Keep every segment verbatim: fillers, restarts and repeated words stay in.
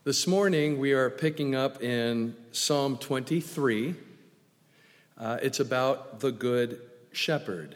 This morning we are picking up in Psalm twenty-three. Uh, it's about the Good Shepherd.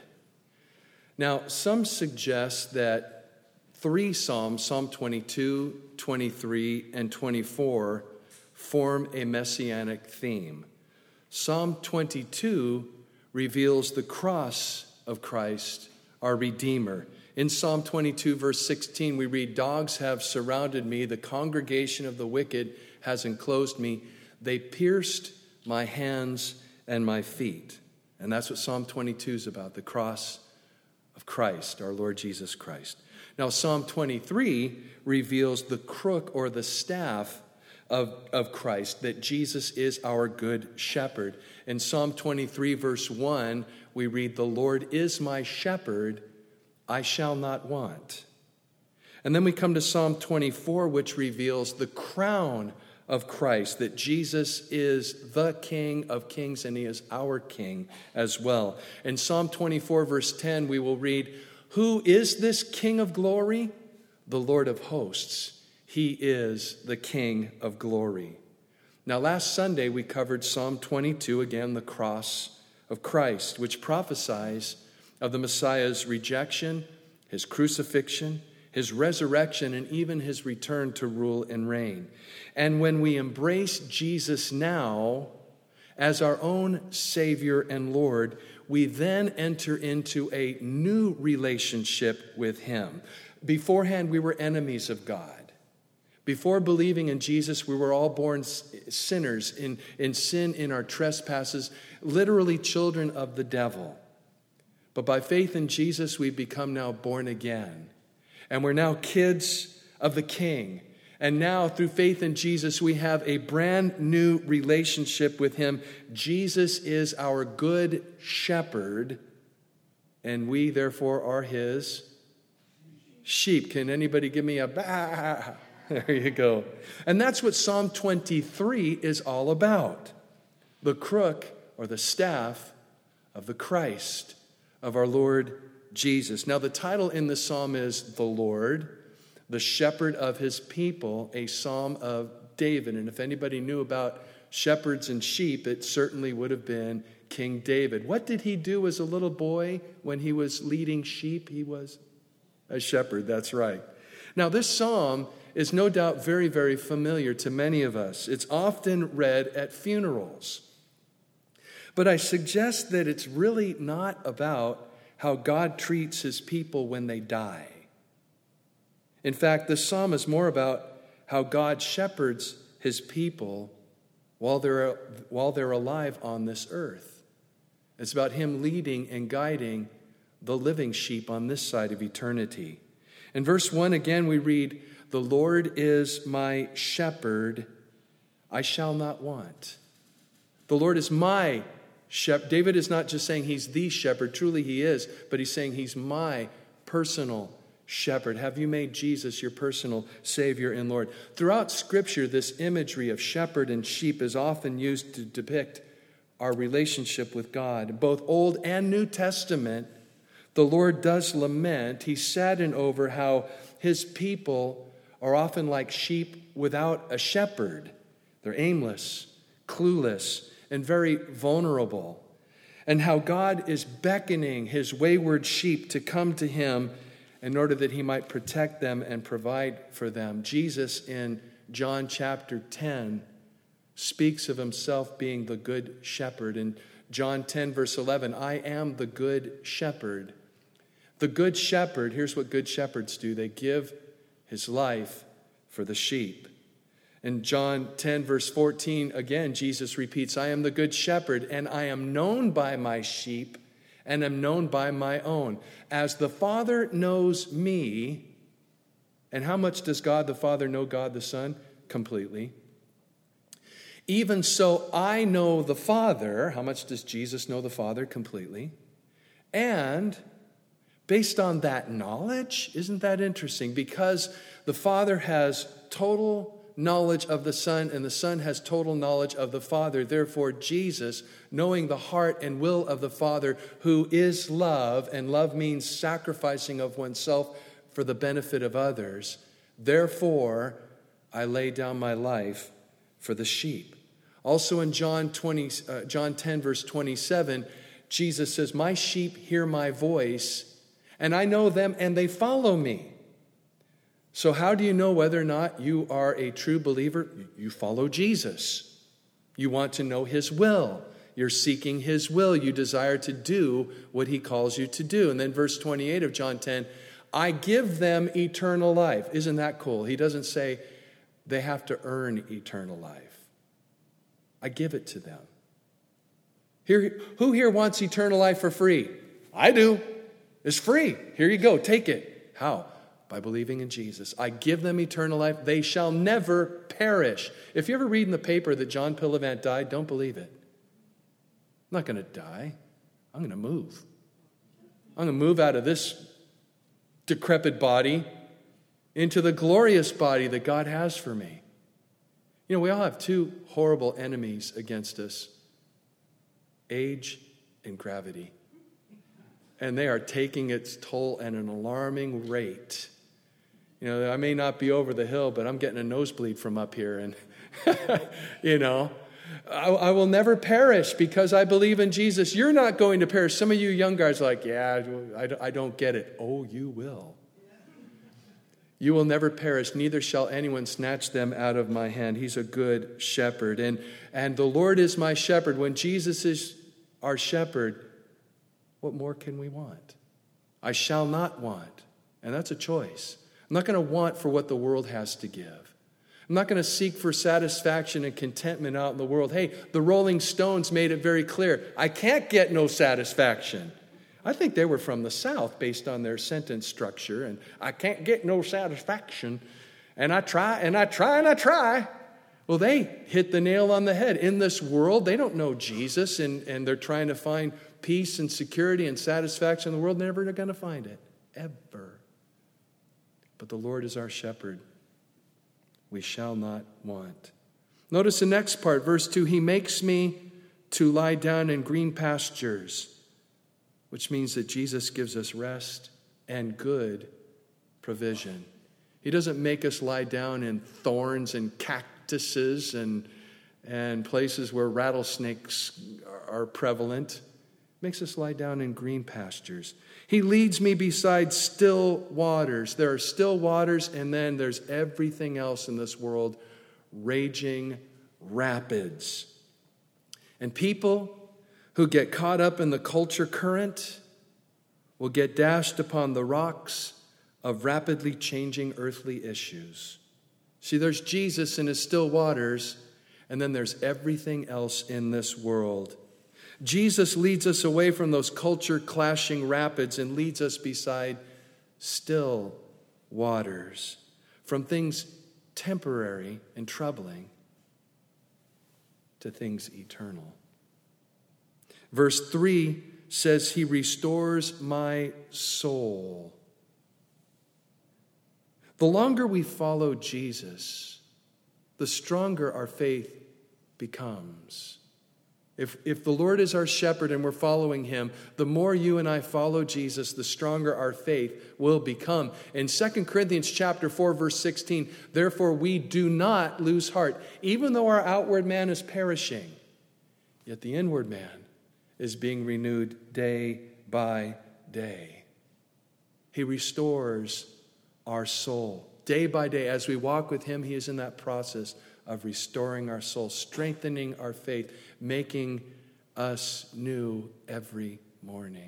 Now, some suggest that three Psalms, Psalm twenty-two, twenty-three, and twenty-four, form a messianic theme. Psalm twenty-two reveals the cross of Christ, our Redeemer. In Psalm twenty-two, verse sixteen, we read, "Dogs have surrounded me, the congregation of the wicked has enclosed me. They pierced my hands and my feet." And that's what Psalm twenty-two is about, the cross of Christ, our Lord Jesus Christ. Now, Psalm twenty-three reveals the crook or the staff of, of Christ, that Jesus is our good shepherd. In Psalm twenty-three, verse one, we read, "The Lord is my shepherd, I shall not want." And then we come to Psalm twenty-four, which reveals the crown of Christ, that Jesus is the King of kings and he is our King as well. In Psalm twenty-four, verse ten, we will read, "Who is this King of glory? The Lord of hosts. He is the King of glory." Now, last Sunday we covered Psalm twenty-two, again, the cross of Christ, which prophesies of the Messiah's rejection, his crucifixion, his resurrection, and even his return to rule and reign. And when we embrace Jesus now as our own Savior and Lord, we then enter into a new relationship with him. Beforehand, we were enemies of God. Before believing in Jesus, we were all born sinners in, in sin, in our trespasses, literally children of the devil. But by faith in Jesus, we've become now born again. And we're now kids of the King. And now, through faith in Jesus, we have a brand new relationship with him. Jesus is our good shepherd, and we, therefore, are his sheep. Can anybody give me a bah? There you go. And that's what Psalm twenty-three is all about. The crook, or the staff, of the Christ, of our Lord Jesus. Now, the title in the psalm is "The Lord, the Shepherd of His People," a psalm of David. And if anybody knew about shepherds and sheep, it certainly would have been King David. What did he do as a little boy when he was leading sheep? He was a shepherd, that's right. Now, this psalm is no doubt very, very familiar to many of us. It's often read at funerals. But I suggest that it's really not about how God treats his people when they die. In fact, this psalm is more about how God shepherds his people while they're, while they're alive on this earth. It's about him leading and guiding the living sheep on this side of eternity. In verse one, again, we read, "The Lord is my shepherd, I shall not want." The Lord is my shepherd. David is not just saying he's the shepherd, truly he is, but he's saying he's my personal shepherd. Have you made Jesus your personal Savior and Lord? Throughout Scripture, this imagery of shepherd and sheep is often used to depict our relationship with God. Both Old and New Testament, the Lord does lament. He's saddened over how his people are often like sheep without a shepherd. They're aimless, clueless, and very vulnerable. And how God is beckoning his wayward sheep to come to him in order that he might protect them and provide for them. Jesus in John chapter ten speaks of himself being the good shepherd. In John ten verse eleven, "I am the good shepherd." The good shepherd, here's what good shepherds do. They give his life for the sheep. In John ten verse fourteen, again, Jesus repeats, "I am the good shepherd, and I am known by my sheep, and am known by my own. As the Father knows me," and how much does God the Father know God the Son? Completely. "Even so I know the Father." How much does Jesus know the Father? Completely. And based on that knowledge, isn't that interesting? Because the Father has total knowledge of the Son, and the Son has total knowledge of the Father. Therefore, Jesus, knowing the heart and will of the Father, who is love, and love means sacrificing of oneself for the benefit of others, therefore, I lay down my life for the sheep. Also in John twenty, uh, John ten, verse twenty-seven, Jesus says, my sheep hear my voice, and I know them, and they follow me. So how do you know whether or not you are a true believer? You follow Jesus. You want to know his will. You're seeking his will. You desire to do what he calls you to do. And then verse twenty-eight of John ten, I give them eternal life. Isn't that cool? He doesn't say they have to earn eternal life. I give it to them. Here, who here wants eternal life for free? I do. It's free. Here you go. Take it. How? By believing in Jesus. I give them eternal life. They shall never perish. If you ever read in the paper that John Pillavant died, don't believe it. I'm not going to die. I'm going to move. I'm going to move out of this decrepit body into the glorious body that God has for me. You know, we all have two horrible enemies against us. Age and gravity. And they are taking its toll at an alarming rate. You know, I may not be over the hill, but I'm getting a nosebleed from up here. And, you know, I, I will never perish because I believe in Jesus. You're not going to perish. Some of you young guys are like, yeah, I, I don't get it. Oh, you will. You will never perish, neither shall anyone snatch them out of my hand. He's a good shepherd. And, and the Lord is my shepherd. When Jesus is our shepherd, what more can we want? I shall not want. And that's a choice. I'm not going to want for what the world has to give. I'm not going to seek for satisfaction and contentment out in the world. Hey, the Rolling Stones made it very clear. I can't get no satisfaction. I think they were from the South based on their sentence structure. And I can't get no satisfaction. And I try and I try and I try. Well, they hit the nail on the head. In this world, they don't know Jesus. And, and they're trying to find peace and security and satisfaction in the world. They're never going to find it. Ever. But the Lord is our shepherd. We shall not want. Notice the next part, verse two. He makes me to lie down in green pastures, which means that Jesus gives us rest and good provision. He doesn't make us lie down in thorns and cactuses and, and places where rattlesnakes are prevalent. He makes us lie down in green pastures. He leads me beside still waters. There are still waters, and then there's everything else in this world, raging rapids. And people who get caught up in the culture current will get dashed upon the rocks of rapidly changing earthly issues. See, there's Jesus in his still waters, and then there's everything else in this world. Jesus leads us away from those culture clashing rapids and leads us beside still waters, from things temporary and troubling to things eternal. Verse three says, he restores my soul. The longer we follow Jesus, the stronger our faith becomes. If, if the Lord is our shepherd and we're following him, the more you and I follow Jesus, the stronger our faith will become. In Second Corinthians chapter four, verse sixteen, therefore we do not lose heart, even though our outward man is perishing, yet the inward man is being renewed day by day. He restores our soul. Day by day, as we walk with him, he is in that process of restoring our soul, strengthening our faith, making us new every morning.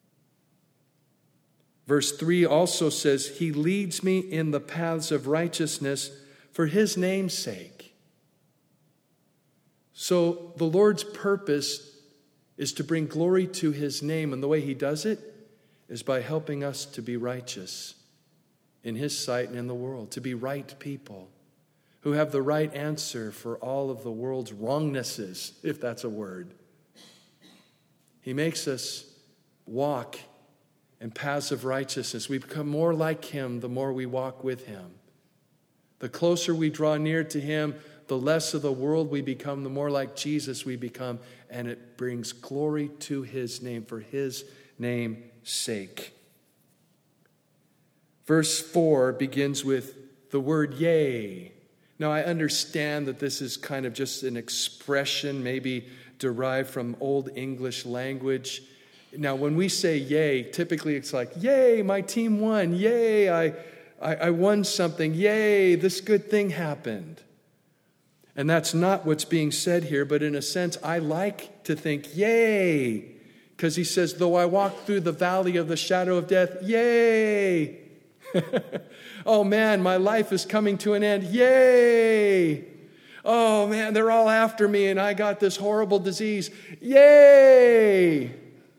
Verse three also says, he leads me in the paths of righteousness for his name's sake. So the Lord's purpose is to bring glory to his name, and the way he does it is by helping us to be righteous in his sight and in the world, to be right people who have the right answer for all of the world's wrongnesses, if that's a word. He makes us walk in paths of righteousness. We become more like him the more we walk with him. The closer we draw near to him, the less of the world we become, the more like Jesus we become, and it brings glory to his name for his name's sake. Verse four begins with the word yea. Now, I understand that this is kind of just an expression, maybe derived from Old English language. Now, when we say yay, typically it's like, yay, my team won. Yay, I, I, I won something. Yay, this good thing happened. And that's not what's being said here, but in a sense, I like to think, yay, because he says, though I walk through the valley of the shadow of death, yay. Oh man, my life is coming to an end, yay. Oh man, they're all after me and I got this horrible disease, yay.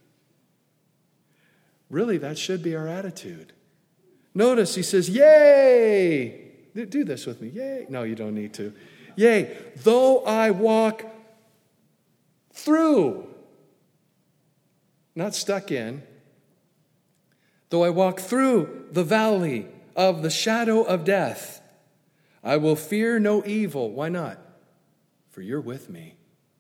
Really, that should be our attitude. Notice he says, yay. Do this with me, yay. No, you don't need to. Yea, though I walk through, not stuck in, though I walk through the valley of the shadow of death, I will fear no evil. Why not? For you're with me.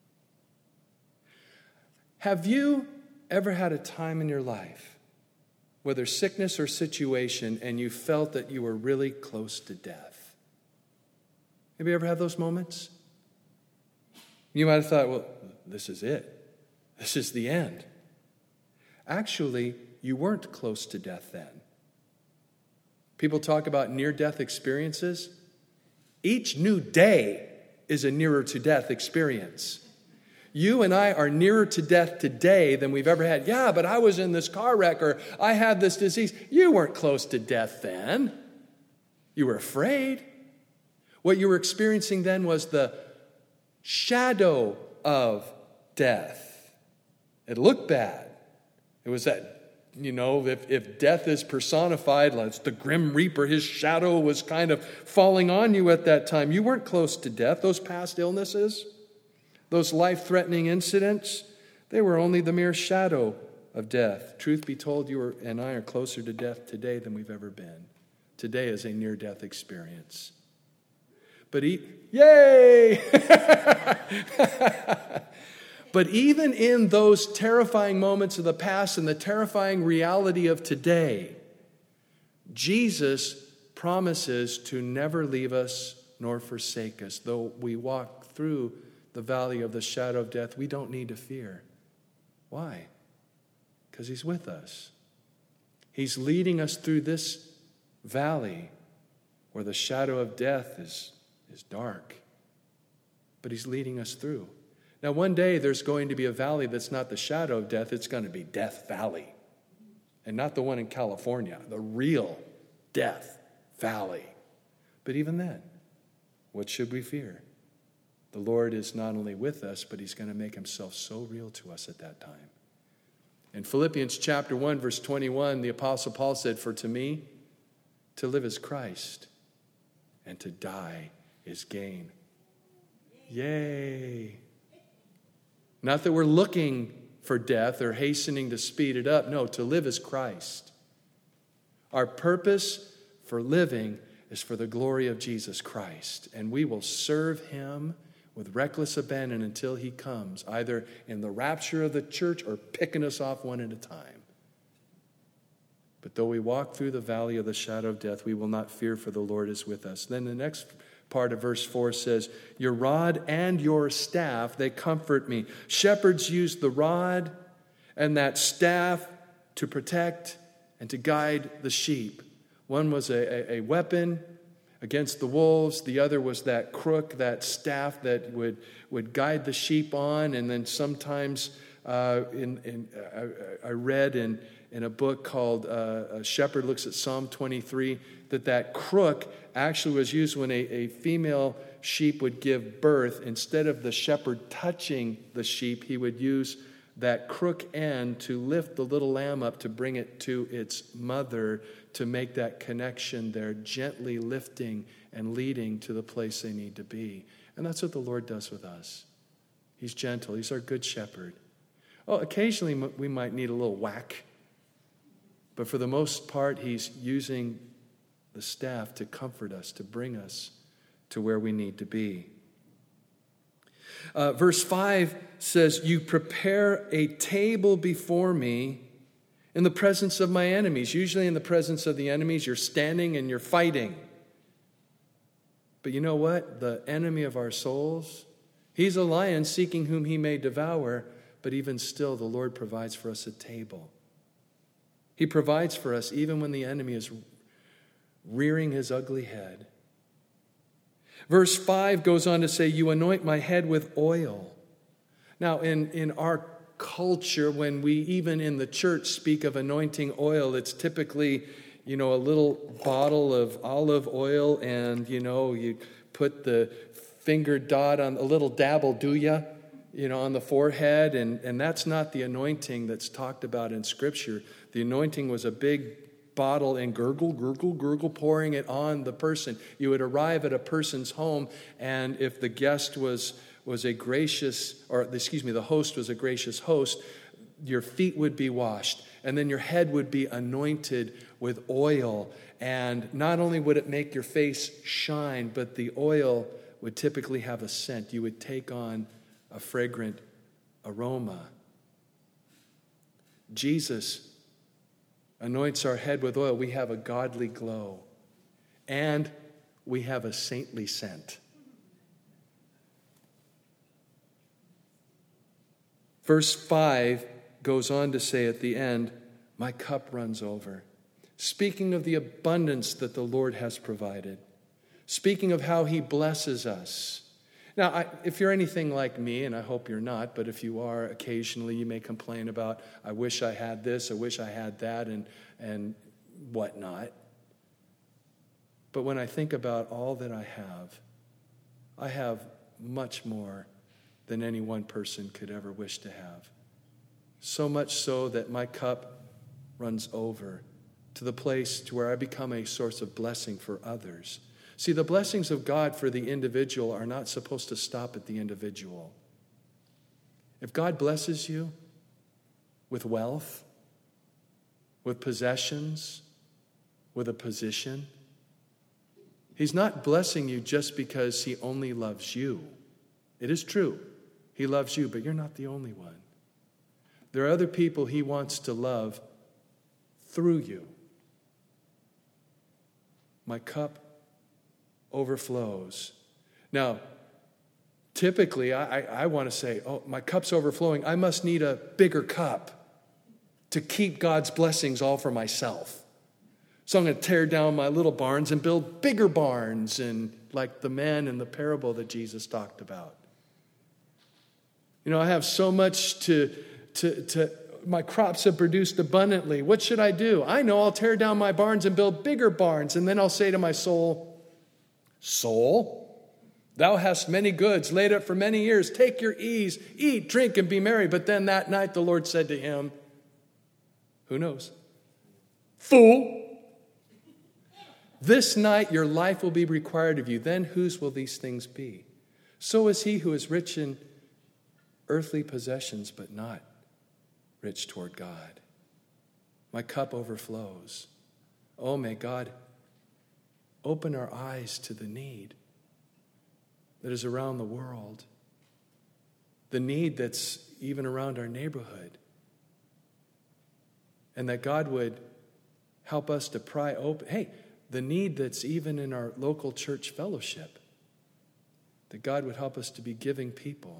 Have you ever had a time in your life, whether sickness or situation, and you felt that you were really close to death? Have you ever had those moments? You might have thought, well, this is it. This is the end. Actually, you weren't close to death then. People talk about near-death experiences. Each new day is a nearer-to-death experience. You and I are nearer to death today than we've ever had. Yeah, but I was in this car wreck or I had this disease. You weren't close to death then. You were afraid. What you were experiencing then was the shadow of death. It looked bad. It was that, you know, if, if death is personified, like the grim reaper, his shadow was kind of falling on you at that time. You weren't close to death. Those past illnesses, those life-threatening incidents, they were only the mere shadow of death. Truth be told, you are, and I are closer to death today than we've ever been. Today is a near-death experience. But he, yay! But even in those terrifying moments of the past and the terrifying reality of today, Jesus promises to never leave us nor forsake us. Though we walk through the valley of the shadow of death, we don't need to fear. Why? Because he's with us. He's leading us through this valley where the shadow of death is is dark, but he's leading us through. Now, one day there's going to be a valley that's not the shadow of death, it's going to be Death Valley. And not the one in California, the real Death Valley. But even then, what should we fear? The Lord is not only with us, but he's going to make himself so real to us at that time. In Philippians chapter one, verse twenty-one, the Apostle Paul said, "For to me, to live is Christ, and to die is gain." Yay. Not that we're looking for death or hastening to speed it up. No, to live is Christ. Our purpose for living is for the glory of Jesus Christ. And we will serve him with reckless abandon until he comes, either in the rapture of the church or picking us off one at a time. But though we walk through the valley of the shadow of death, we will not fear, for the Lord is with us. Then the next part of verse four says, your rod and your staff, they comfort me. Shepherds use the rod and that staff to protect and to guide the sheep. One was a, a, a weapon against the wolves. The other was that crook, that staff that would, would guide the sheep on. And then sometimes uh, in, in, I, I read in, in a book called uh, A Shepherd Looks at Psalm twenty-three that that crook actually was used when a, a female sheep would give birth. Instead of the shepherd touching the sheep, he would use that crook end to lift the little lamb up to bring it to its mother, to make that connection there, gently lifting and leading to the place they need to be. And that's what the Lord does with us. He's gentle. He's our good shepherd. Oh, occasionally we might need a little whack, but for the most part, he's using the staff to comfort us, to bring us to where we need to be. Uh, verse five says, you prepare a table before me in the presence of my enemies. Usually in the presence of the enemies, you're standing and you're fighting. But you know what? The enemy of our souls, he's a lion seeking whom he may devour, but even still the Lord provides for us a table. He provides for us even when the enemy is rearing his ugly head. Verse five goes on to say, you anoint my head with oil. Now, in, in our culture, when we even in the church speak of anointing oil, it's typically, you know, a little bottle of olive oil and, you know, you put the finger dot on a little dabble, do ya? You know, on the forehead. And, and that's not the anointing that's talked about in Scripture. The anointing was a big bottle and gurgle, gurgle, gurgle, pouring it on the person. You would arrive at a person's home, and if the guest was was a gracious, or excuse me, the host was a gracious host, your feet would be washed, and then your head would be anointed with oil. And not only would it make your face shine, but the oil would typically have a scent. You would take on a fragrant aroma. Jesus anoints our head with oil. We have a godly glow, and we have a saintly scent. Verse five goes on to say at the end, my cup runs over. Speaking of the abundance that the Lord has provided. Speaking of how he blesses us. Now, I, if you're anything like me, and I hope you're not, but if you are, occasionally you may complain about, I wish I had this, I wish I had that, and, and whatnot. But when I think about all that I have, I have much more than any one person could ever wish to have. So much so that my cup runs over to the place to where I become a source of blessing for others. See, the blessings of God for the individual are not supposed to stop at the individual. If God blesses you with wealth, with possessions, with a position, he's not blessing you just because he only loves you. It is true. He loves you, but you're not the only one. There are other people he wants to love through you. My cup overflows. Now, typically, I, I, I want to say, oh, my cup's overflowing. I must need a bigger cup to keep God's blessings all for myself. So I'm going to tear down my little barns and build bigger barns, and like the man in the parable that Jesus talked about. You know, I have so much to, to, to, my crops have produced abundantly. What should I do? I know I'll tear down my barns and build bigger barns. And then I'll say to my soul, soul, thou hast many goods laid up for many years. Take your ease, eat, drink, and be merry. But then that night the Lord said to him, who knows? Fool! This night your life will be required of you. Then whose will these things be? So is he who is rich in earthly possessions, but not rich toward God. My cup overflows. Oh, may God open our eyes to the need that is around the world, the need that's even around our neighborhood, and that God would help us to pry open, hey, the need that's even in our local church fellowship, that God would help us to be giving people.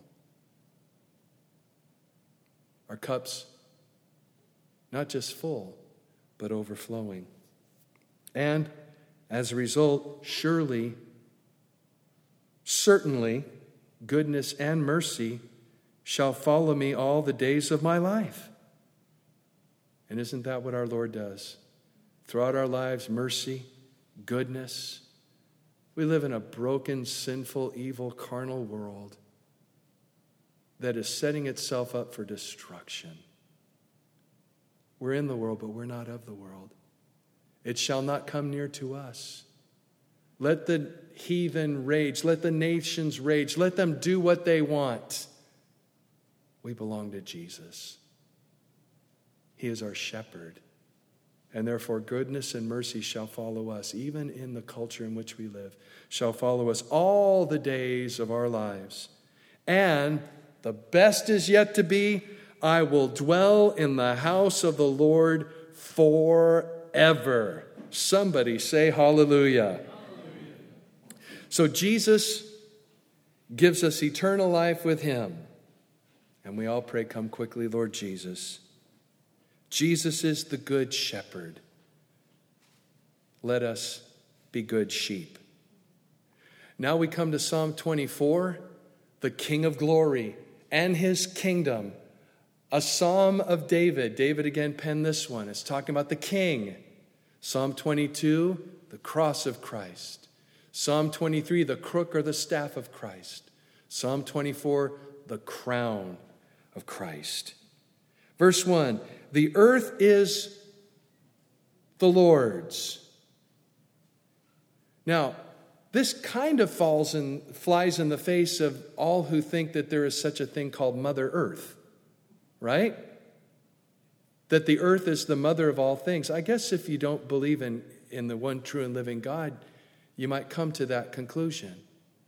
Our cups, not just full, but overflowing. And as a result, surely, certainly, goodness and mercy shall follow me all the days of my life. And isn't that what our Lord does? Throughout our lives, mercy, goodness. We live in a broken, sinful, evil, carnal world that is setting itself up for destruction. We're in the world, but we're not of the world. It shall not come near to us. Let the heathen rage. Let the nations rage. Let them do what they want. We belong to Jesus. He is our shepherd. And therefore goodness and mercy shall follow us, even in the culture in which we live, shall follow us all the days of our lives. And the best is yet to be. I will dwell in the house of the Lord forever. Somebody say hallelujah. Hallelujah. So Jesus gives us eternal life with him. And we all pray, come quickly, Lord Jesus. Jesus is the good shepherd. Let us be good sheep. Now we come to Psalm twenty-four, the King of glory and his kingdom. A psalm of David. David again penned this one. It's talking about the king. Psalm twenty-two, the cross of Christ. Psalm twenty-three, the crook or the staff of Christ. Psalm twenty-four, the crown of Christ. Verse one, the earth is the Lord's. Now, this kind of falls in, flies in the face of all who think that there is such a thing called Mother Earth, right? That the earth is the mother of all things. I guess if you don't believe in, in the one true and living God, you might come to that conclusion.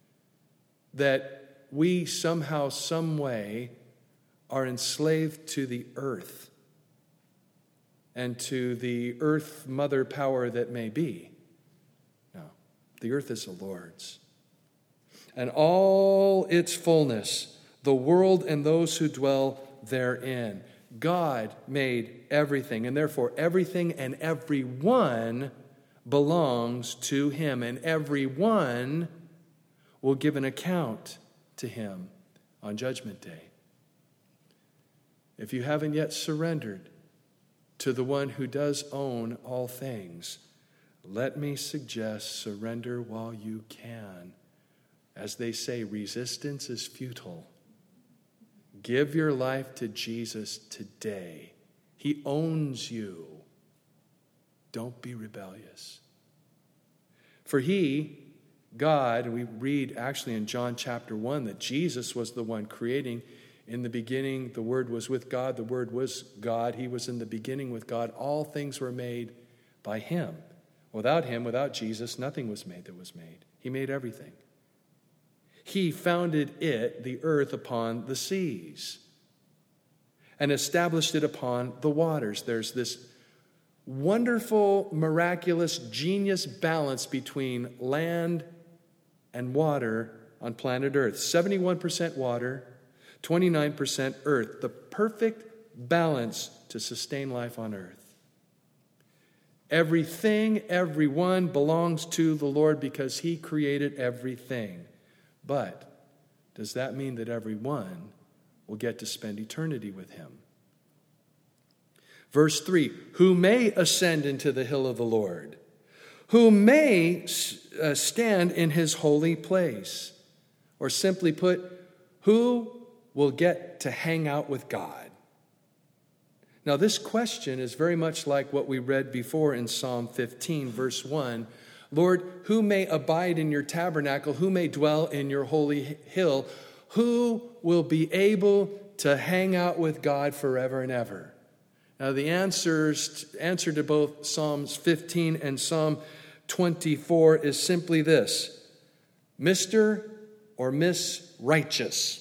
That we somehow, some way, are enslaved to the earth and to the earth mother power that may be. No, the earth is the Lord's. And all its fullness, the world and those who dwell therein. God made everything, and therefore everything and everyone belongs to him, and everyone will give an account to him on Judgment Day. If you haven't yet surrendered to the one who does own all things, let me suggest surrender while you can. As they say, resistance is futile. Give your life to Jesus today. He owns you. Don't be rebellious. For he, God, we read actually in John chapter one that Jesus was the one creating. In the beginning, the Word was with God. The Word was God. He was in the beginning with God. All things were made by him. Without him, without Jesus, nothing was made that was made. He made everything. He founded it, the earth, upon the seas and established it upon the waters. There's this wonderful, miraculous, genius balance between land and water on planet Earth. seventy-one percent water, twenty-nine percent earth. The perfect balance to sustain life on earth. Everything, everyone belongs to the Lord because he created everything. But does that mean that everyone will get to spend eternity with him? Verse three, who may ascend into the hill of the Lord, who may uh, stand in his holy place. Or simply put, who will get to hang out with God? Now this question is very much like what we read before in Psalm fifteen, verse one. Lord, who may abide in your tabernacle? Who may dwell in your holy hill? Who will be able to hang out with God forever and ever? Now the answers, answer to both Psalms fifteen and Psalm twenty-four is simply this: Mister or Miss Righteous.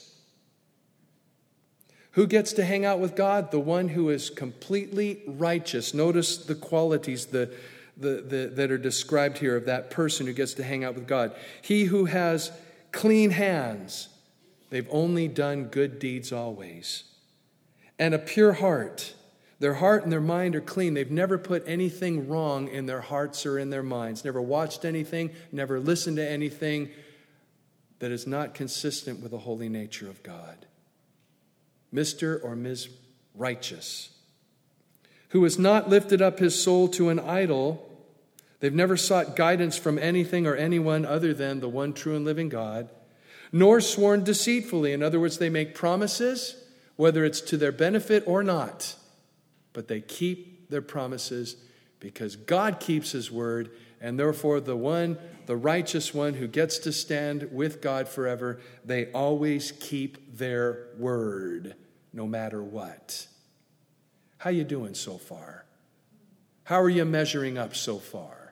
Who gets to hang out with God? The one who is completely righteous. Notice the qualities the, the, the, that are described here of that person who gets to hang out with God. He who has clean hands. They've only done good deeds always. And a pure heart. Their heart and their mind are clean. They've never put anything wrong in their hearts or in their minds. Never watched anything, never listened to anything that is not consistent with the holy nature of God. Mister or Miz Righteous, who has not lifted up his soul to an idol. They've never sought guidance from anything or anyone other than the one true and living God, nor sworn deceitfully. In other words, they make promises, whether it's to their benefit or not, but they keep their promises because God keeps his word, and therefore the one, the righteous one who gets to stand with God forever, they always keep their word, no matter what. How you doing so far? How are you measuring up so far?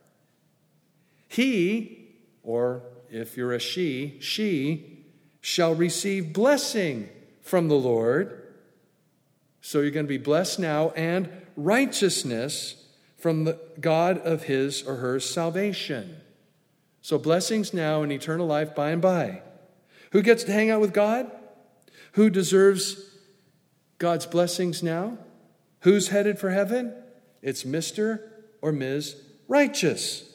He, or if you're a she, she shall receive blessing from the Lord. So you're going to be blessed now, and righteousness from the God of his or her salvation. So blessings now and eternal life by and by. Who gets to hang out with God? Who deserves God's blessings now? Who's headed for heaven? It's Mister or Miz Righteous.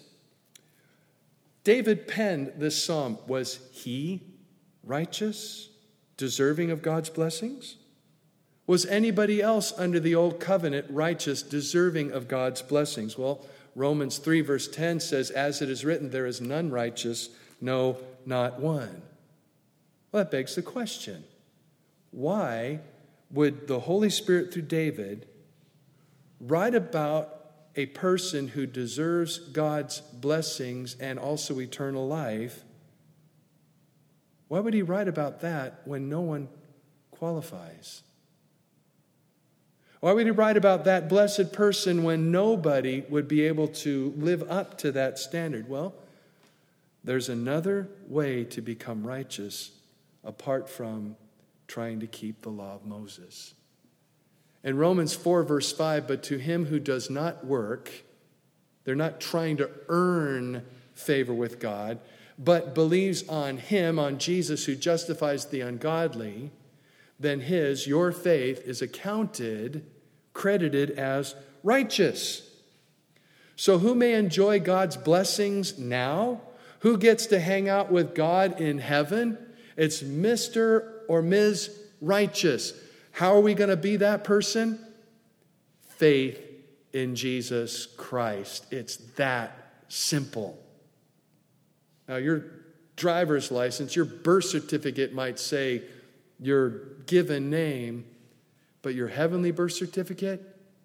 David penned this psalm. Was he righteous, deserving of God's blessings? Was anybody else under the old covenant righteous, deserving of God's blessings? Well, Romans three verse ten says, as it is written, there is none righteous, no, not one. Well, that begs the question. Why would the Holy Spirit through David write about a person who deserves God's blessings and also eternal life? Why would he write about that when no one qualifies? Why would he write about that blessed person when nobody would be able to live up to that standard? Well, there's another way to become righteous apart from trying to keep the law of Moses. In Romans four, verse five, but to him who does not work, they're not trying to earn favor with God, but believes on him, on Jesus, who justifies the ungodly, then his, your faith, is accounted, credited as righteous. So who may enjoy God's blessings now? Who gets to hang out with God in heaven? It's Mister or Miz Righteous. How are we going to be that person? Faith in Jesus Christ. It's that simple. Now, your driver's license, your birth certificate might say your given name, but your heavenly birth certificate,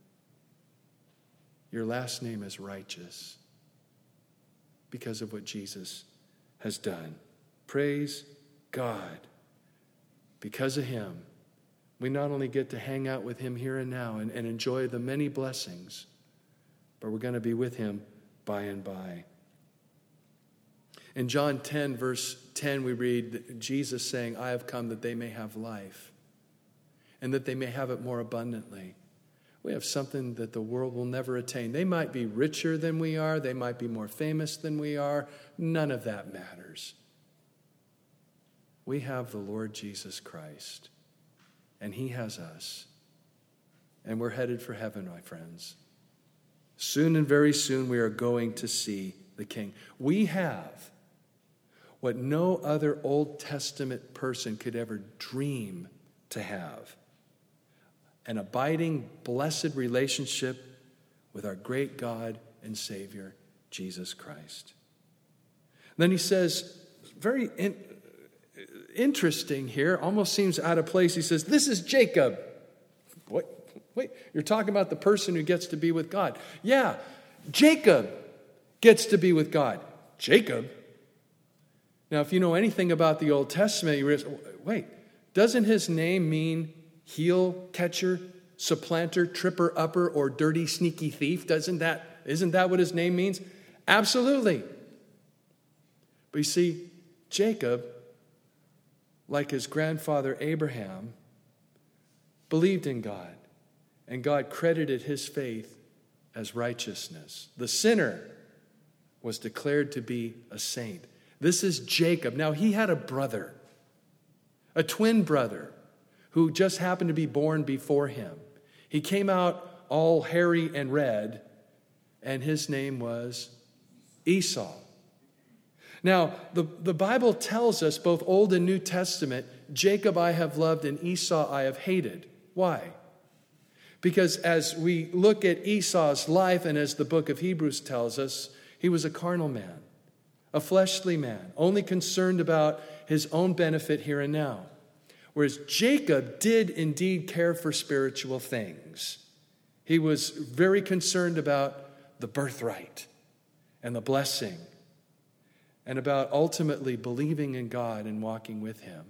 your last name is Righteous because of what Jesus has done. Praise God. Because of him, we not only get to hang out with him here and now and, and enjoy the many blessings, but we're going to be with him by and by. In John ten, verse ten, we read Jesus saying, I have come that they may have life and that they may have it more abundantly. We have something that the world will never attain. They might be richer than we are. They might be more famous than we are. None of that matters. We have the Lord Jesus Christ, and he has us. And we're headed for heaven, my friends. Soon and very soon we are going to see the King. We have what no other Old Testament person could ever dream to have. An abiding, blessed relationship with our great God and Savior, Jesus Christ. Then he says, very in, interesting here, almost seems out of place. He says, this is Jacob. What? Wait, you're talking about the person who gets to be with God. Yeah, Jacob gets to be with God. Jacob? Now, if you know anything about the Old Testament, you realize, wait, doesn't his name mean heel catcher, supplanter, tripper upper, or dirty, sneaky thief? Doesn't that, isn't that what his name means? Absolutely. But you see, Jacob, like his grandfather Abraham, believed in God, and God credited his faith as righteousness. The sinner was declared to be a saint. This is Jacob. Now, he had a brother, a twin brother, who just happened to be born before him. He came out all hairy and red, and his name was Esau. Now, the, the Bible tells us, both Old and New Testament, Jacob I have loved and Esau I have hated. Why? Because as we look at Esau's life, and as the book of Hebrews tells us, he was a carnal man, a fleshly man, only concerned about his own benefit here and now. Whereas Jacob did indeed care for spiritual things. He was very concerned about the birthright and the blessing, and about ultimately believing in God and walking with him.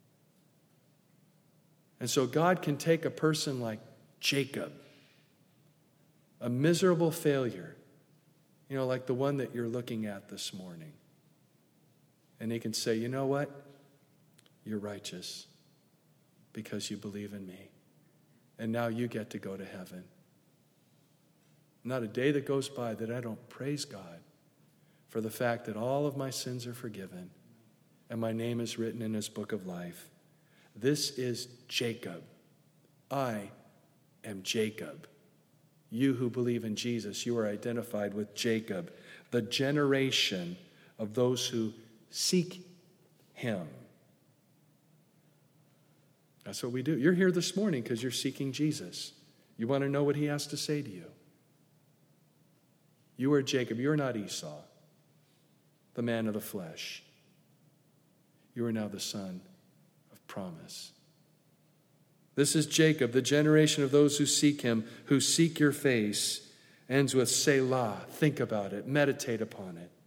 And so God can take a person like Jacob, a miserable failure, you know, like the one that you're looking at this morning, and he can say, you know what? You're righteous because you believe in me. And now you get to go to heaven. Not a day that goes by that I don't praise God for the fact that all of my sins are forgiven and my name is written in his book of life. This is Jacob. I am Jacob. You who believe in Jesus, you are identified with Jacob, the generation of those who seek him. That's what we do. You're here this morning because you're seeking Jesus. You want to know what he has to say to you. You are Jacob. You're not Esau, the man of the flesh. You are now the son of promise. This is Jacob, the generation of those who seek him, who seek your face. Ends with Selah. Think about it. Meditate upon it.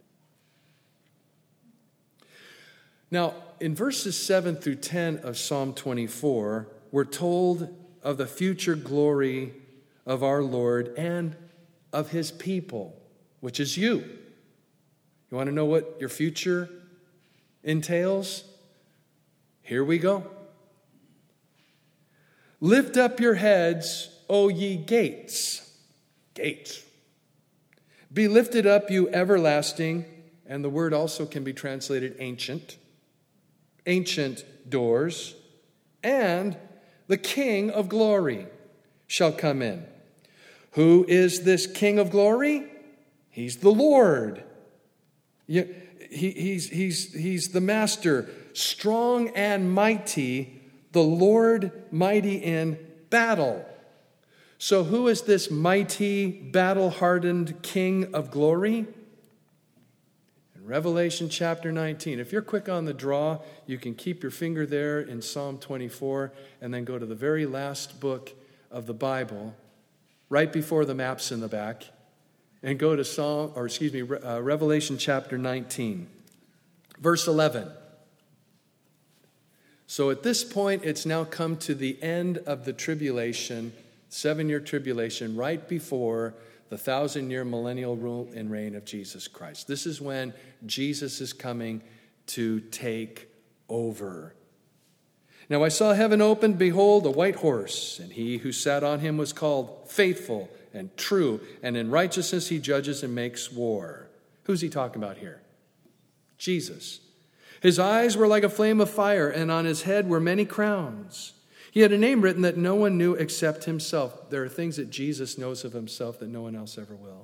Now, in verses seven through ten of Psalm twenty-four, we're told of the future glory of our Lord and of his people, which is you. You want to know what your future entails? Here we go. Lift up your heads, O ye gates. Gates. Be lifted up, you everlasting, and the word also can be translated ancient. Ancient doors, and the King of glory shall come in. Who is this King of glory? He's the Lord. He, he's, he's, he's the master, strong and mighty, the Lord mighty in battle. So who is this mighty, battle-hardened King of glory? In Revelation chapter nineteen, if you're quick on the draw, you can keep your finger there in Psalm twenty-four and then go to the very last book of the Bible, right before the map's in the back, and go to Psalm, or excuse me, uh, Revelation chapter nineteen, verse eleven. So at this point, it's now come to the end of the tribulation, seven-year tribulation, right before the thousand-year millennial rule and reign of Jesus Christ. This is when Jesus is coming to take over. Now I saw heaven opened, behold, a white horse, and he who sat on him was called Faithful and True, and in righteousness he judges and makes war. Who's he talking about here? Jesus. His eyes were like a flame of fire, and on his head were many crowns. He had a name written that no one knew except himself. There are things that Jesus knows of himself that no one else ever will.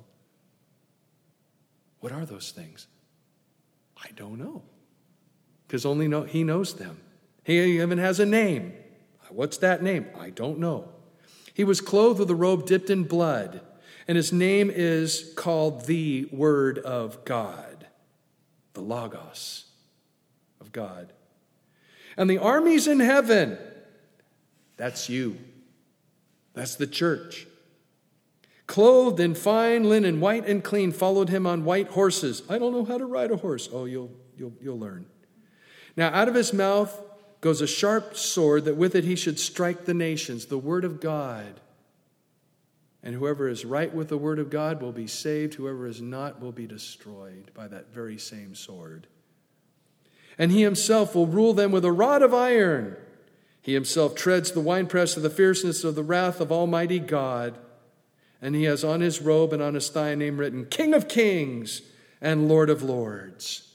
What are those things? I don't know. Because only know, he knows them. He even has a name. What's that name? I don't know. He was clothed with a robe dipped in blood, and his name is called the Word of God, the Logos of God. And the armies in heaven, that's you. That's the church. Clothed in fine linen, white and clean, followed him on white horses. I don't know how to ride a horse. Oh, you'll you'll you'll learn. Now out of his mouth goes a sharp sword, that with it he should strike the nations, the word of God. And whoever is right with the word of God will be saved. Whoever is not will be destroyed by that very same sword. And he himself will rule them with a rod of iron. He himself treads the winepress of the fierceness of the wrath of Almighty God. And he has on his robe and on his thigh a name written, King of Kings and Lord of Lords.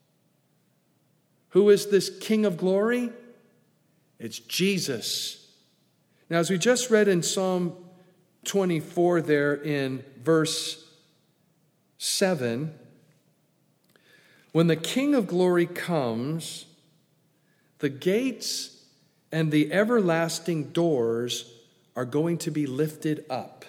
Who is this King of glory? It's Jesus. Now, as we just read in Psalm twenty-four there in verse seven, when the King of glory comes, the gates and the everlasting doors are going to be lifted up.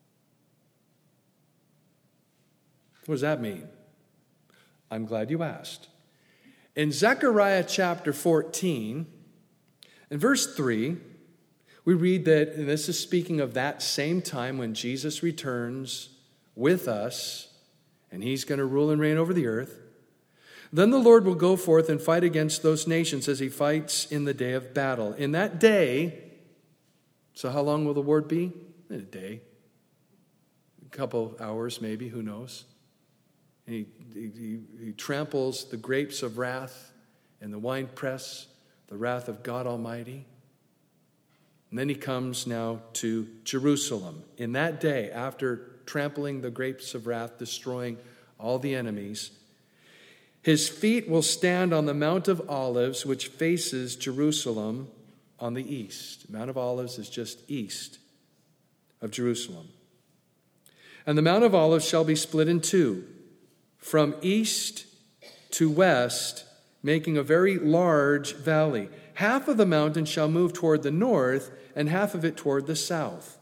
What does that mean? I'm glad you asked. In Zechariah chapter fourteen, in verse three, we read that, and this is speaking of that same time when Jesus returns with us, and he's going to rule and reign over the earth. Then the Lord will go forth and fight against those nations as he fights in the day of battle. In that day, so how long will the Lord be? In a day. A couple hours maybe, who knows? He, he, he tramples the grapes of wrath in the winepress, the wrath of God Almighty. And then he comes now to Jerusalem. In that day, after trampling the grapes of wrath, destroying all the enemies, His feet will stand on the Mount of Olives, which faces Jerusalem on the east. Mount of Olives is just east of Jerusalem. And the Mount of Olives shall be split in two, from east to west, making a very large valley. Half of the mountain shall move toward the north, and half of it toward the south.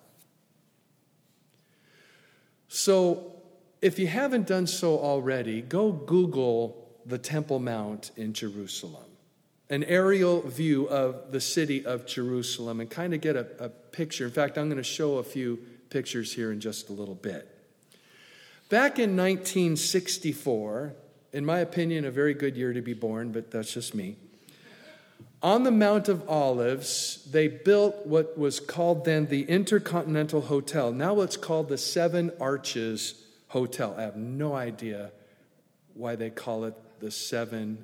So, if you haven't done so already, go Google the Temple Mount in Jerusalem, an aerial view of the city of Jerusalem, and kind of get a, a picture. In fact, I'm going to show a few pictures here in just a little bit. Back in nineteen sixty-four, in my opinion, a very good year to be born, but that's just me. On the Mount of Olives, they built what was called then the Intercontinental Hotel. Now it's called the Seven Arches Hotel. I have no idea why they call it the Seven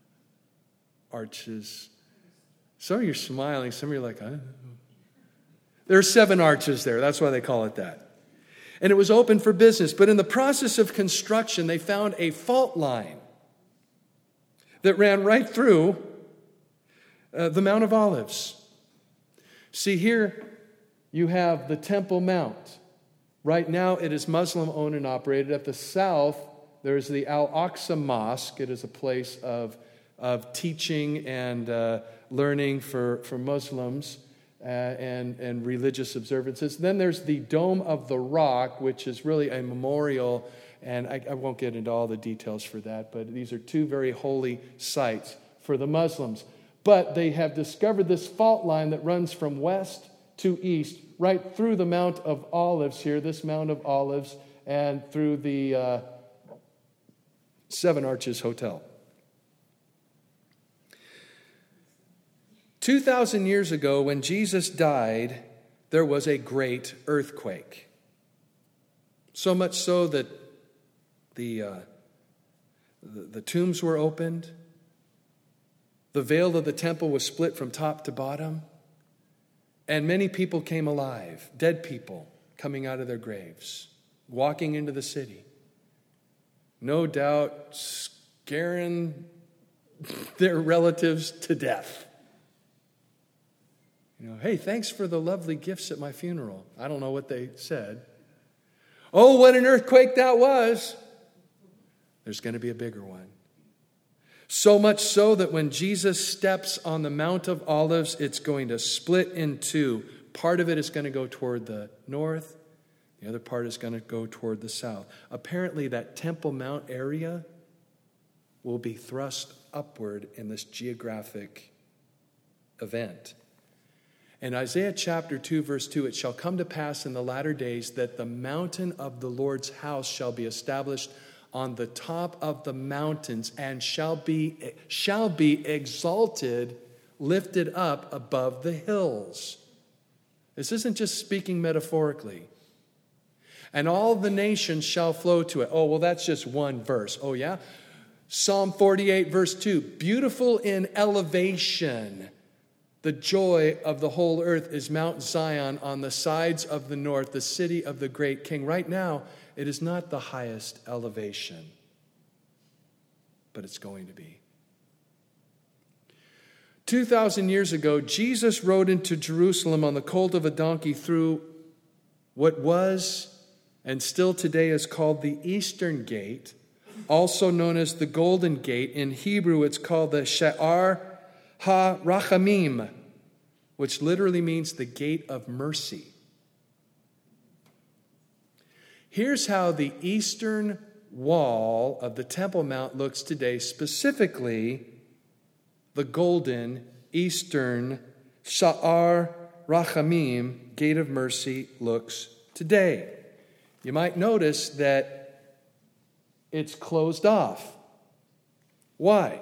Arches. Some of you are smiling. Some of you are like, huh? There are seven arches there. That's why they call it that. And it was open for business. But in the process of construction, they found a fault line that ran right through uh, the Mount of Olives. See, here you have the Temple Mount. Right now, it is Muslim-owned and operated. At the south, there's the Al-Aqsa Mosque. It is a place of, of teaching and uh, learning for, for Muslims uh, and, and religious observances. Then there's the Dome of the Rock, which is really a memorial, and I, I won't get into all the details for that, but these are two very holy sites for the Muslims. But they have discovered this fault line that runs from west to east, right through the Mount of Olives here, this Mount of Olives, and through the uh, Seven Arches Hotel. Two thousand years ago, when Jesus died, there was a great earthquake. So much so that the, uh, the, the tombs were opened. The veil of the temple was split from top to bottom. And many people came alive, dead people coming out of their graves, walking into the city. No doubt scaring their relatives to death. You know, hey, thanks for the lovely gifts at my funeral. I don't know what they said. Oh, what an earthquake that was. There's going to be a bigger one. So much so that when Jesus steps on the Mount of Olives, it's going to split in two. Part of it is going to go toward the north. The other part is going to go toward the south. Apparently, that Temple Mount area will be thrust upward in this geographic event. In Isaiah chapter two, verse two, it shall come to pass in the latter days that the mountain of the Lord's house shall be established on the top of the mountains and shall be, shall be exalted, lifted up above the hills. This isn't just speaking metaphorically. And all the nations shall flow to it. Oh, well, that's just one verse. Oh, yeah? Psalm forty-eight, verse two. Beautiful in elevation, the joy of the whole earth is Mount Zion on the sides of the north, the city of the great king. Right now, it is not the highest elevation, but it's going to be. Two thousand years ago, Jesus rode into Jerusalem on the colt of a donkey through what was and still today is called the Eastern Gate, also known as the Golden Gate. In Hebrew, it's called the Sha'ar HaRachamim, which literally means the gate of mercy. Here's how the eastern wall of the Temple Mount looks today, specifically the golden eastern Sha'ar Rachamim, gate of mercy, looks today. You might notice that it's closed off. Why?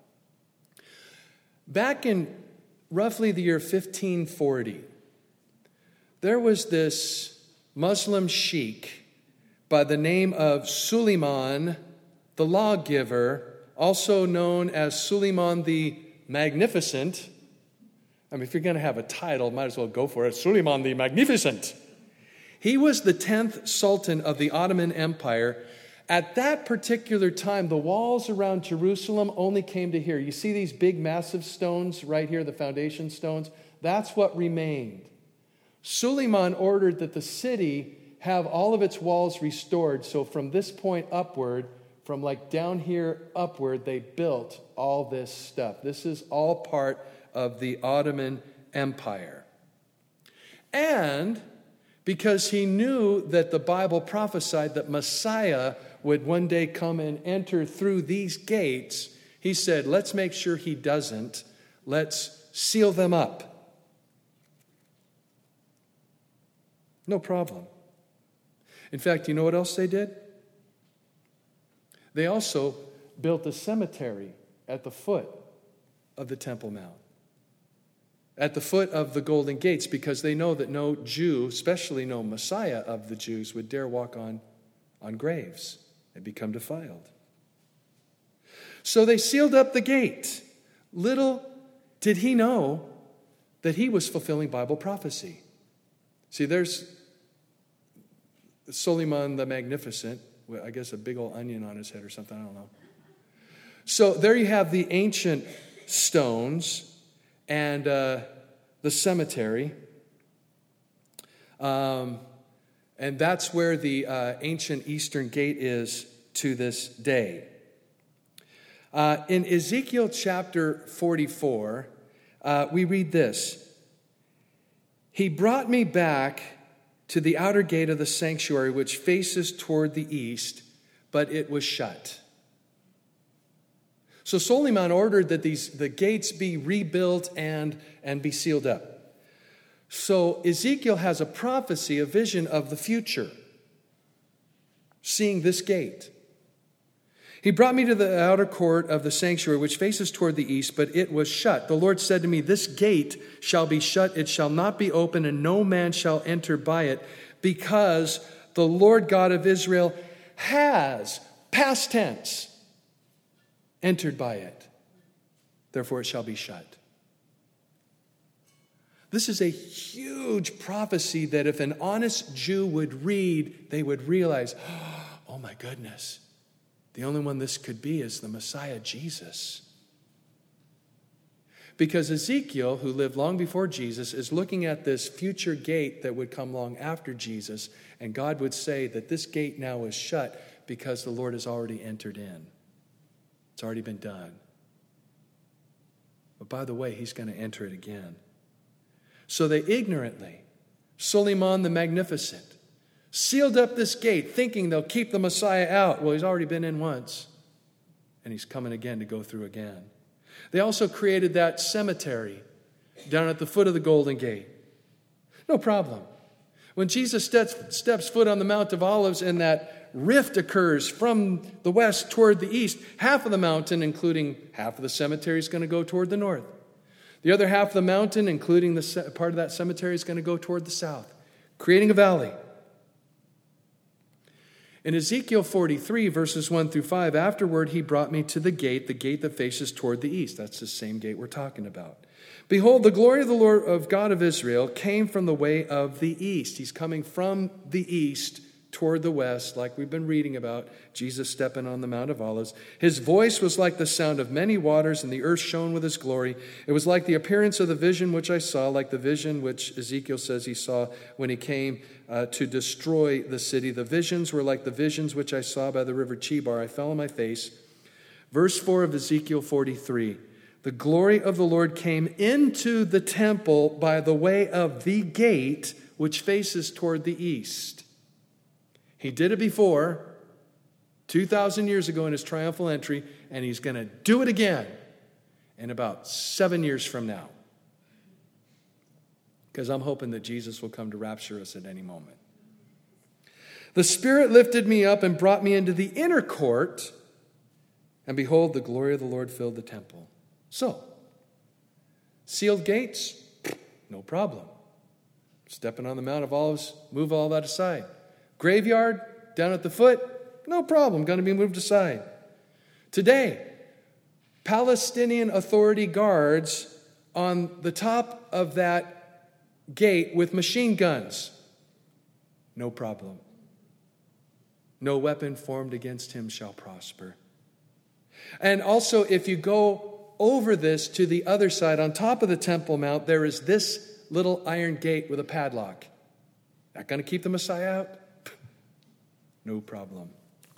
Back in roughly the year fifteen forty, there was this Muslim sheikh by the name of Suleiman the Lawgiver, also known as Suleiman the Magnificent. I mean, if you're going to have a title, might as well go for it. Suleiman the Magnificent. He was the tenth Sultan of the Ottoman Empire, At that particular time, the walls around Jerusalem only came to here. You see these big, massive stones right here, the foundation stones? That's what remained. Suleiman ordered that the city have all of its walls restored. So from this point upward, from like down here upward, they built all this stuff. This is all part of the Ottoman Empire. And because he knew that the Bible prophesied that Messiah would one day come and enter through these gates, he said, let's make sure he doesn't. Let's seal them up. No problem. In fact, you know what else they did? They also built a cemetery at the foot of the Temple Mount, at the foot of the Golden Gates, because they know that no Jew, especially no Messiah of the Jews, would dare walk on, on graves and become defiled. So they sealed up the gate. Little did he know that he was fulfilling Bible prophecy. See, there's Suleiman the Magnificent, I guess a big old onion on his head or something, I don't know. So there you have the ancient stones and uh, the cemetery. Um, and that's where the uh, ancient Eastern Gate is to this day. Uh, in Ezekiel chapter forty-four, uh, we read this. He brought me back to the outer gate of the sanctuary, which faces toward the east, but it was shut. So Suleiman ordered that these the gates be rebuilt and, and be sealed up. So Ezekiel has a prophecy, a vision of the future, seeing this gate. He brought me to the outer court of the sanctuary, which faces toward the east, but it was shut. The Lord said to me, this gate shall be shut, it shall not be open, and no man shall enter by it, because the Lord God of Israel has, past tense, entered by it. Therefore it shall be shut. This is a huge prophecy that if an honest Jew would read, they would realize, oh my goodness, the only one this could be is the Messiah, Jesus. Because Ezekiel, who lived long before Jesus, is looking at this future gate that would come long after Jesus, and God would say that this gate now is shut because the Lord has already entered in. It's already been done. But by the way, he's going to enter it again. So they ignorantly, Suleiman the Magnificent, sealed up this gate, thinking they'll keep the Messiah out. Well, he's already been in once, and he's coming again to go through again. They also created that cemetery down at the foot of the Golden Gate. No problem. When Jesus steps, steps foot on the Mount of Olives and that rift occurs from the west toward the east, half of the mountain, including half of the cemetery, is going to go toward the north. The other half of the mountain, including the part of that cemetery, is going to go toward the south, creating a valley. In Ezekiel forty-three, verses one through five, afterward he brought me to the gate, the gate that faces toward the east. That's the same gate we're talking about. Behold, the glory of the Lord of God of Israel came from the way of the east. He's coming from the east toward the west, like we've been reading about, Jesus stepping on the Mount of Olives. His voice was like the sound of many waters, and the earth shone with his glory. It was like the appearance of the vision which I saw, like the vision which Ezekiel says he saw when he came uh, to destroy the city. The visions were like the visions which I saw by the river Chebar. I fell on my face. Verse four of Ezekiel forty-three. The glory of the Lord came into the temple by the way of the gate which faces toward the east. He did it before, two thousand years ago in his triumphal entry, and he's going to do it again in about seven years from now. Because I'm hoping that Jesus will come to rapture us at any moment. The Spirit lifted me up and brought me into the inner court, and behold, the glory of the Lord filled the temple. So, sealed gates, no problem. Stepping on the Mount of Olives, move all that aside. Graveyard, down at the foot, no problem, going to be moved aside. Today, Palestinian Authority guards on the top of that gate with machine guns, no problem. No weapon formed against him shall prosper. And also, if you go over this to the other side, on top of the Temple Mount, there is this little iron gate with a padlock. Not going to keep the Messiah out? No problem.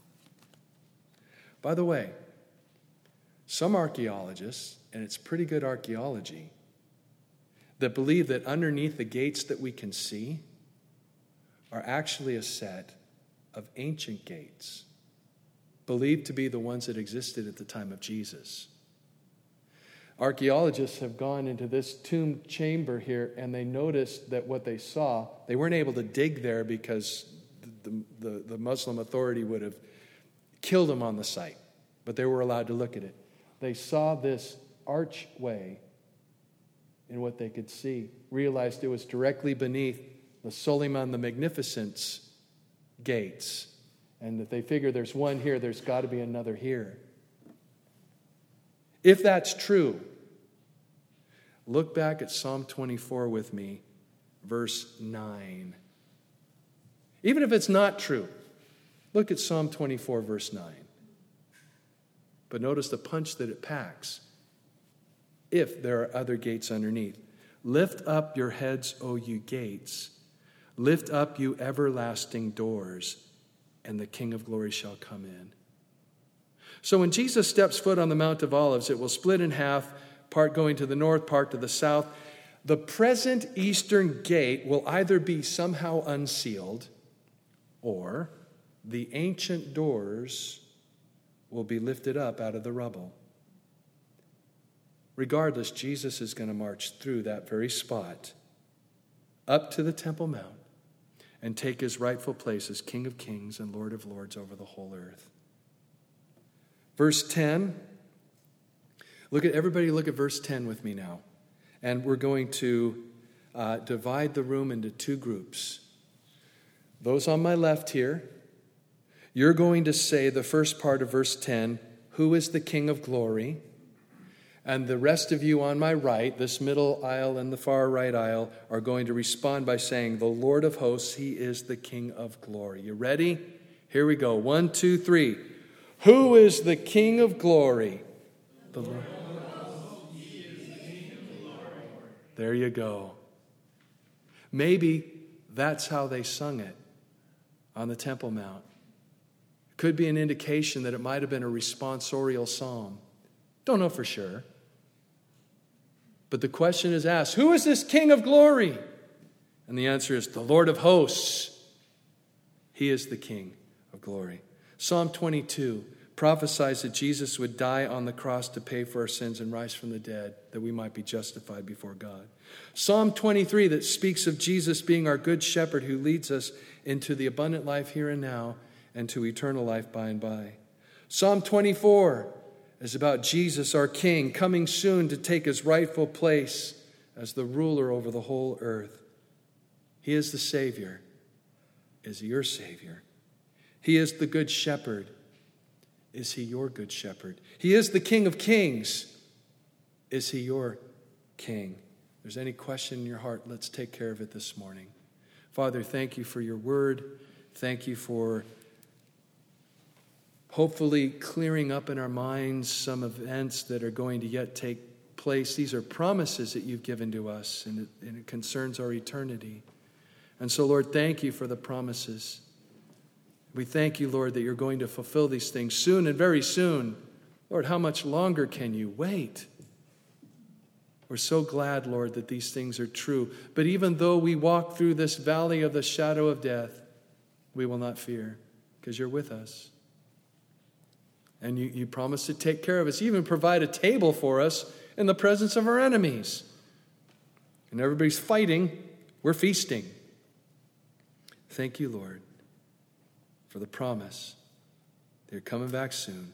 By the way, some archaeologists, and it's pretty good archaeology, that believe that underneath the gates that we can see are actually a set of ancient gates, believed to be the ones that existed at the time of Jesus. Archaeologists have gone into this tomb chamber here, and they noticed that what they saw, they weren't able to dig there because the, the, the Muslim authority would have killed them on the site, but they were allowed to look at it. They saw this archway in what they could see, realized it was directly beneath the Suleiman the Magnificent's gates, and that they figure there's one here, there's got to be another here. If that's true, look back at Psalm twenty-four with me, verse nine. Even if it's not true, look at Psalm twenty-four, verse nine. But notice the punch that it packs. If there are other gates underneath. Lift up your heads, O you gates. Lift up, you everlasting doors, and the King of glory shall come in. So when Jesus steps foot on the Mount of Olives, it will split in half, part going to the north, part to the south. The present eastern gate will either be somehow unsealed, or the ancient doors will be lifted up out of the rubble. Regardless, Jesus is going to march through that very spot, up to the Temple Mount, and take his rightful place as King of Kings and Lord of Lords over the whole earth. Verse ten. Look at everybody. Look at verse ten with me now, and we're going to uh, divide the room into two groups. Those on my left here, you're going to say the first part of verse ten. Who is the King of glory? And the rest of you on my right, this middle aisle and the far right aisle, are going to respond by saying, the Lord of hosts, he is the King of glory. You ready? Here we go. One, two, three. Who is the King of glory? The Lord. There you go. Maybe that's how they sung it on the Temple Mount. Could be an indication that it might have been a responsorial psalm. Don't know for sure. But the question is asked, who is this King of glory? And the answer is the Lord of hosts. He is the King of glory. Psalm twenty-two prophesies that Jesus would die on the cross to pay for our sins and rise from the dead, that we might be justified before God. Psalm twenty-three that speaks of Jesus being our good shepherd who leads us into the abundant life here and now and to eternal life by and by. Psalm twenty-four is about Jesus, our King, coming soon to take his rightful place as the ruler over the whole earth. He is the Savior. Is he your Savior? He is the Good Shepherd. Is he your Good Shepherd? He is the King of Kings. Is he your King? If there's any question in your heart, let's take care of it this morning. Father, thank you for your word. Thank you for hopefully clearing up in our minds some events that are going to yet take place. These are promises that you've given to us, and it, and it concerns our eternity. And so, Lord, thank you for the promises. We thank you, Lord, that you're going to fulfill these things soon and very soon. Lord, how much longer can you wait? We're so glad, Lord, that these things are true. But even though we walk through this valley of the shadow of death, we will not fear, because you're with us. And you, you promise to take care of us, even provide a table for us in the presence of our enemies. And everybody's fighting, we're feasting. Thank you, Lord, for the promise that you're coming back soon.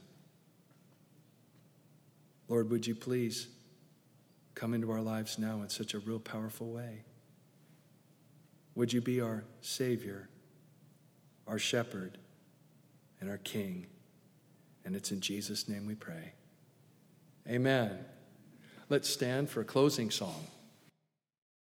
Lord, would you please come into our lives now in such a real powerful way? Would you be our Savior, our Shepherd, and our King? And it's in Jesus' name we pray. Amen. Let's stand for a closing song.